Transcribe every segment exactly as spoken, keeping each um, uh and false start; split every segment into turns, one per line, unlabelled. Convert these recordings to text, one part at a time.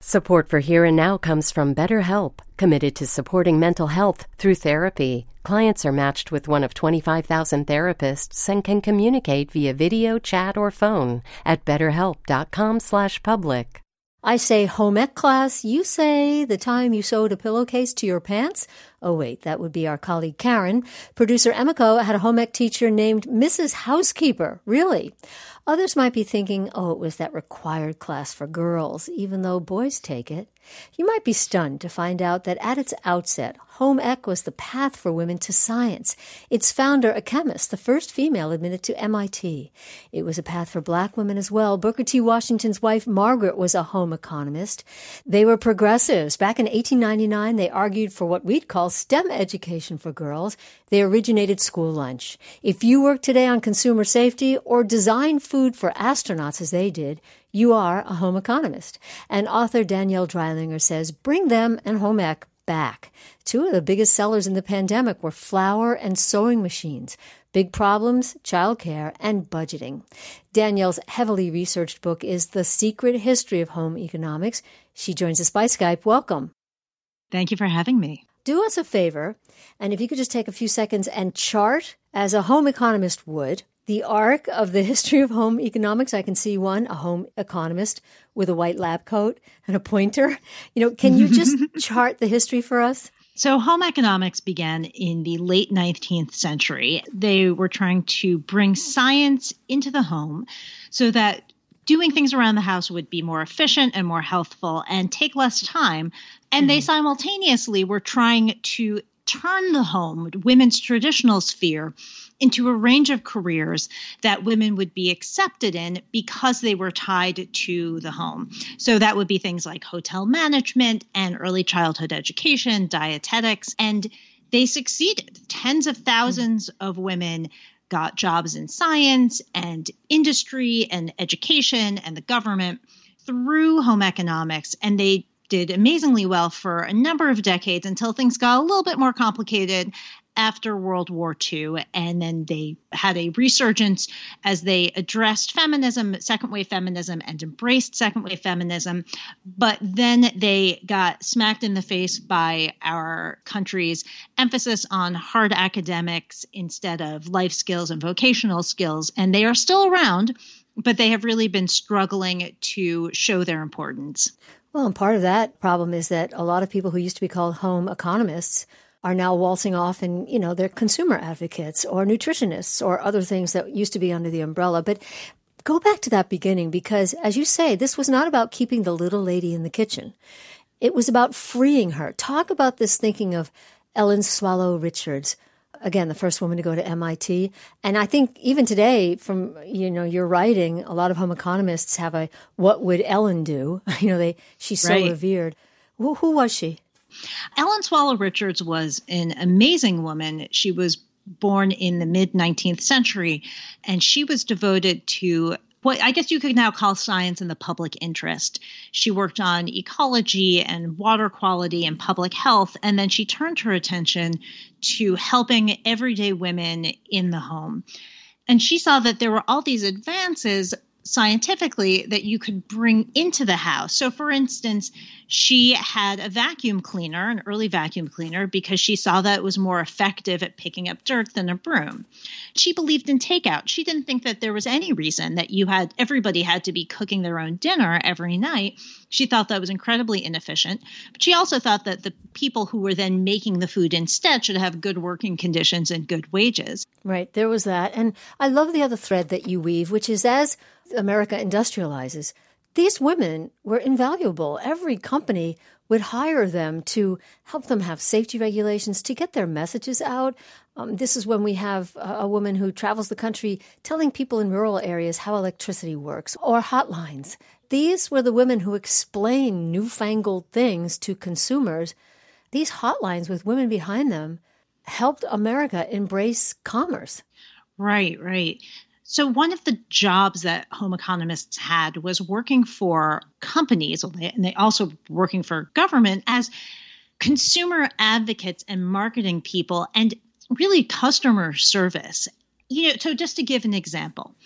Support for Here and Now comes from BetterHelp, committed to supporting mental health through therapy. Clients are matched with one of twenty-five thousand therapists and can communicate via video, chat, or phone at betterhelp.com slash public.
I say home ec class, you say the time you sewed a pillowcase to your pants? Oh, wait, that would be our colleague Karen. Producer Emiko had a home ec teacher named Missus Housekeeper. Really? Others might be thinking, oh, it was that required class for girls, even though boys take it. You might be stunned to find out that at its outset, home ec was the path for women to science. Its founder, a chemist, the first female admitted to M I T. It was a path for black women as well. Booker T. Washington's wife, Margaret, was a home economist. They were progressives. Back in eighteen ninety-nine, they argued for what we'd call STEM education for girls. They originated school lunch. If you work today on consumer safety or design food for astronauts as they did, you are a home economist. And author Danielle Dreilinger says, bring them and home ec back. Two of the biggest sellers in the pandemic were flour and sewing machines. Big problems, childcare, and budgeting. Danielle's heavily researched book is The Secret History of Home Economics. She joins us by Skype. Welcome.
Thank you for having me.
Do us a favor, and if you could just take a few seconds and chart, as a home economist would, the arc of the history of home economics. I can see one, a home economist with a white lab coat and a pointer. You know, can you just chart the history for us?
So home economics began in the late nineteenth century. They were trying to bring science into the home so that doing things around the house would be more efficient and more healthful and take less time. And mm-hmm. they simultaneously were trying to turn the home, women's traditional sphere, into a range of careers that women would be accepted in because they were tied to the home. So that would be things like hotel management and early childhood education, dietetics, and they succeeded. Tens of thousands of women got jobs in science and industry and education and the government through home economics, and they did amazingly well for a number of decades until things got a little bit more complicated after World War Two. And then they had a resurgence as they addressed feminism, second wave feminism, and embraced second wave feminism. But then they got smacked in the face by our country's emphasis on hard academics instead of life skills and vocational skills. And they are still around, but they have really been struggling to show their importance.
Well, and part of that problem is that a lot of people who used to be called home economists are now waltzing off and, you know, they're consumer advocates or nutritionists or other things that used to be under the umbrella. But go back to that beginning, because as you say, this was not about keeping the little lady in the kitchen. It was about freeing her. Talk about this thinking of Ellen Swallow Richards, again, the first woman to go to M I T. And I think even today, from, you know, your writing, a lot of home economists have a, what would Ellen do? You know, they she's so
right.
revered. Who, who was she?
Ellen Swallow Richards was an amazing woman. She was born in the mid-nineteenth century, and she was devoted to what I guess you could now call science in the public interest. She worked on ecology and water quality and public health, and then she turned her attention to helping everyday women in the home. And she saw that there were all these advances scientifically that you could bring into the house. So for instance, she had a vacuum cleaner, an early vacuum cleaner, because she saw that it was more effective at picking up dirt than a broom. She believed in takeout. She didn't think that there was any reason that you had, everybody had to be cooking their own dinner every night. She thought that was incredibly inefficient. But she also thought that the people who were then making the food instead should have good working conditions and good wages.
Right. There was that. And I love the other thread that you weave, which is as America industrializes, these women were invaluable. Every company would hire them to help them have safety regulations, to get their messages out. Um, this is when we have a, a woman who travels the country telling people in rural areas how electricity works, or hotlines. These were the women who explain newfangled things to consumers. These hotlines with women behind them helped America embrace commerce.
Right, right. So one of the jobs that home economists had was working for companies, and they also working for government as consumer advocates and marketing people and really customer service. You know, so just to give an example,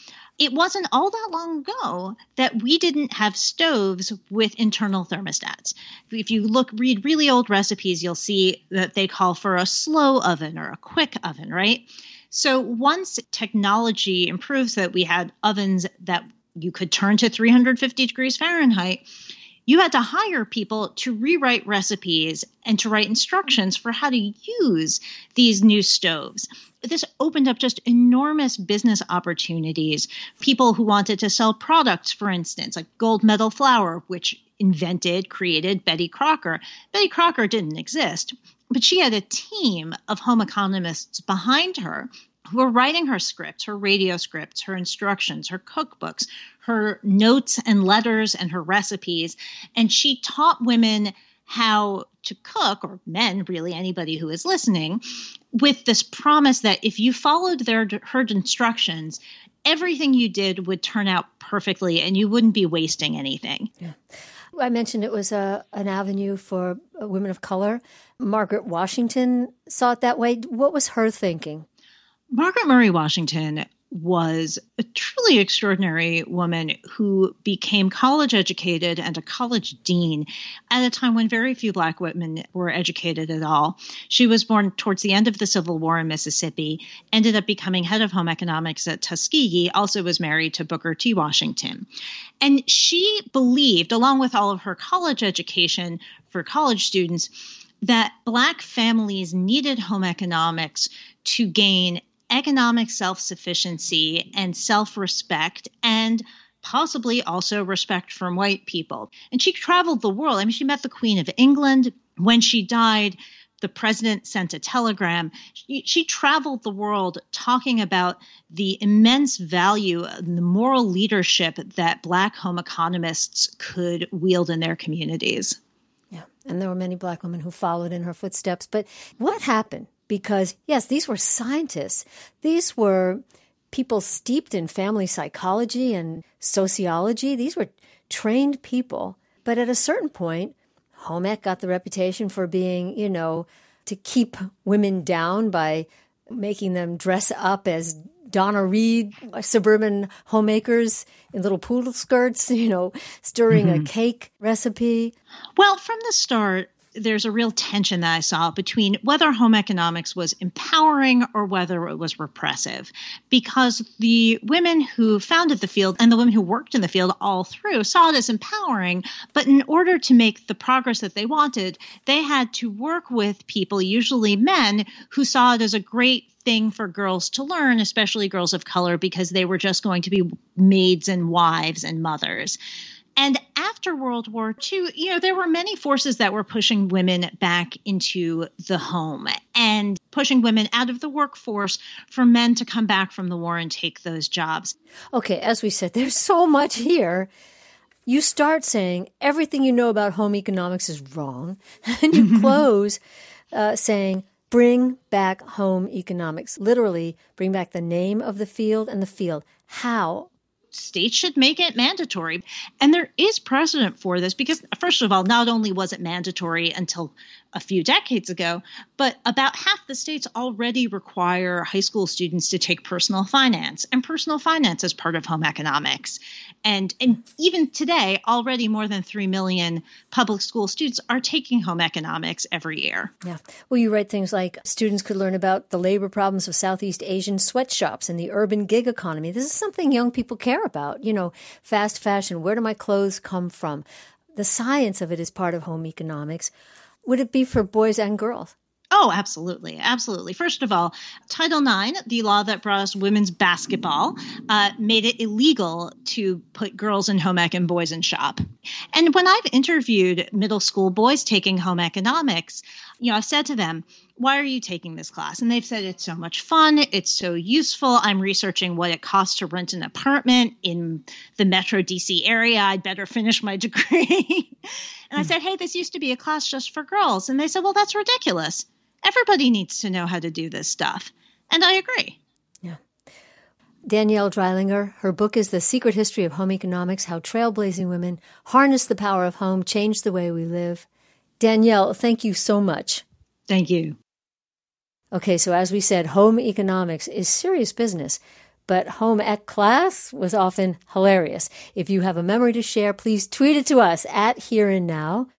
it wasn't all that long ago that we didn't have stoves with internal thermostats. If you look, read really old recipes, you'll see that they call for a slow oven or a quick oven, right? So once technology improves that we had ovens that you could turn to three hundred fifty degrees Fahrenheit, you had to hire people to rewrite recipes and to write instructions for how to use these new stoves. This opened up just enormous business opportunities. People who wanted to sell products, for instance, like Gold Medal Flour, which invented, created Betty Crocker. Betty Crocker didn't exist, but she had a team of home economists behind her who were writing her scripts, her radio scripts, her instructions, her cookbooks, her notes and letters and her recipes. And she taught women how to cook, or men, really, anybody who is listening, with this promise that if you followed their her instructions, everything you did would turn out perfectly and you wouldn't be wasting anything.
Yeah. I mentioned it was a, an avenue for women of color. Margaret Washington saw it that way. What was her thinking?
Margaret Murray Washington was a truly extraordinary woman who became college educated and a college dean at a time when very few Black women were educated at all. She was born towards the end of the Civil War in Mississippi, ended up becoming head of home economics at Tuskegee, also was married to Booker T. Washington. And she believed, along with all of her college education for college students, that Black families needed home economics to gain economic self-sufficiency and self-respect, and possibly also respect from white people. And she traveled the world. I mean, she met the Queen of England. When she died, the president sent a telegram. She, she traveled the world talking about the immense value and the moral leadership that Black home economists could wield in their communities.
Yeah, and there were many Black women who followed in her footsteps. But what happened? Because, yes, these were scientists. These were people steeped in family psychology and sociology. These were trained people. But at a certain point, home ec got the reputation for being, you know, to keep women down by making them dress up as Donna Reed, suburban homemakers in little poodle skirts, you know, stirring mm-hmm. a cake recipe.
Well, from the start, there's a real tension that I saw between whether home economics was empowering or whether it was repressive, because the women who founded the field and the women who worked in the field all through saw it as empowering. But in order to make the progress that they wanted, they had to work with people, usually men, who saw it as a great thing for girls to learn, especially girls of color, because they were just going to be maids and wives and mothers. And after World War Two, you know, there were many forces that were pushing women back into the home and pushing women out of the workforce for men to come back from the war and take those jobs.
Okay, as we said, there's so much here. You start saying everything you know about home economics is wrong, and you close uh, saying, bring back home economics. Literally, bring back the name of the field and the field. How?
States should make it mandatory. And there is precedent for this because, first of all, not only was it mandatory until a few decades ago, but about half the states already require high school students to take personal finance, and personal finance is part of home economics. And, and even today, already more than three million public school students are taking home economics every year.
Yeah. Well, you write things like students could learn about the labor problems of Southeast Asian sweatshops and the urban gig economy. This is something young people care about. You know, fast fashion, where do my clothes come from? The science of it is part of home economics. Would it be for boys and girls?
Oh, absolutely. Absolutely. First of all, Title nine, the law that brought us women's basketball, uh, made it illegal to put girls in home ec and boys in shop. And when I've interviewed middle school boys taking home economics, you know, I've said to them, why are you taking this class? And they've said, it's so much fun. It's so useful. I'm researching what it costs to rent an apartment in the Metro D C area. I'd better finish my degree. And I said, hey, this used to be a class just for girls. And they said, well, that's ridiculous. Everybody needs to know how to do this stuff. And I agree.
Yeah. Danielle Dreilinger, her book is The Secret History of Home Economics, How Trailblazing Women Harness the Power of Home, Change the Way We Live. Danielle, thank you so much.
Thank you.
Okay, so as we said, home economics is serious business, but home ec class was often hilarious. If you have a memory to share, please tweet it to us at Here and Now.